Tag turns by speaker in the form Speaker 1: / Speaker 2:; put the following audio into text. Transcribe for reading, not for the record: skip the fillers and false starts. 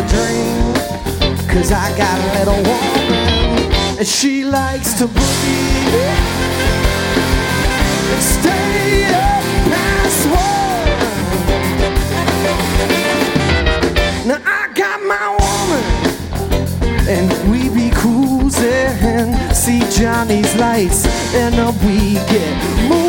Speaker 1: a dream, 'cause I got a little woman, and she likes to boogie and stay up past one. Now I got my woman, and we be cruising, see Johnny's lights, and we get moving.